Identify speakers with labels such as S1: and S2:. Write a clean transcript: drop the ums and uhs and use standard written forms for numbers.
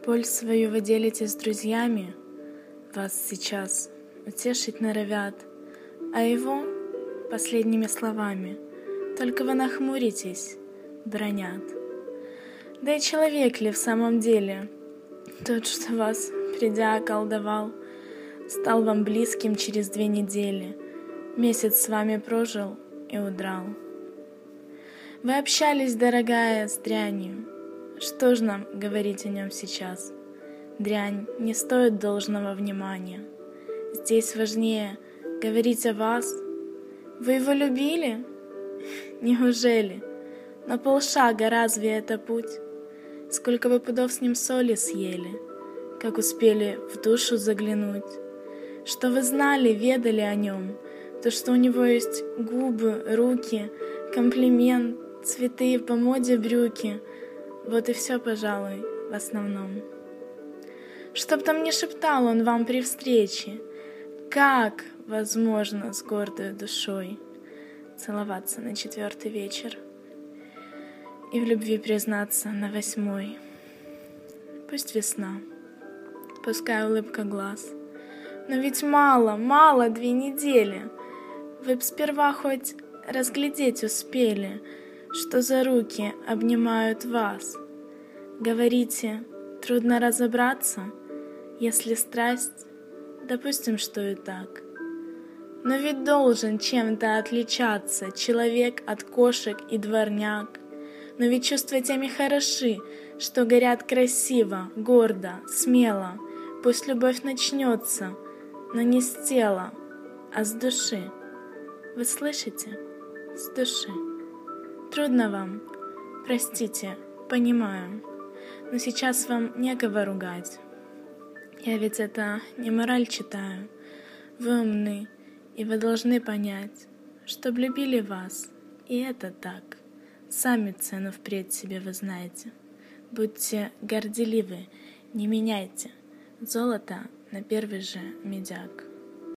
S1: Боль свою вы делите с друзьями, вас сейчас утешить норовят, а его последними словами только вы нахмуритесь, бронят. Да и человек ли в самом деле тот, что вас, придя, околдовал, стал вам близким через 2 недели, месяц с вами прожил и удрал? Вы общались, дорогая, с дрянью. Что ж нам говорить о нем сейчас? Дрянь не стоит должного внимания. Здесь важнее говорить о вас. Вы его любили? Неужели? На полшага разве это путь? Сколько вы пудов с ним соли съели, как успели в душу заглянуть? Что вы знали, ведали о нем, то, что у него есть губы, руки, комплимент, цветы, по моде брюки. Вот и все, пожалуй, в основном. Чтоб там не шептал он вам при встрече, как возможно с гордой душой целоваться на 4-й вечер и в любви признаться на 8-й. Пусть весна, пускай улыбка глаз, но ведь мало 2 недели. Вы б сперва хоть разглядеть успели, что за руки обнимают вас. Говорите, трудно разобраться, если страсть, допустим, что и так. Но ведь должен чем-то отличаться человек от кошек и дворняк. Но ведь чувства теми хороши, что горят красиво, гордо, смело. Пусть любовь начнется, но не с тела, а с души. Вы слышите? С души. Трудно вам, простите, понимаю, но сейчас вам некого ругать. Я ведь это не мораль читаю. Вы умны, и вы должны понять, что любили вас, и это так. Сами цену впредь себе вы знаете. Будьте горделивы, не меняйте золото на первый же медяк.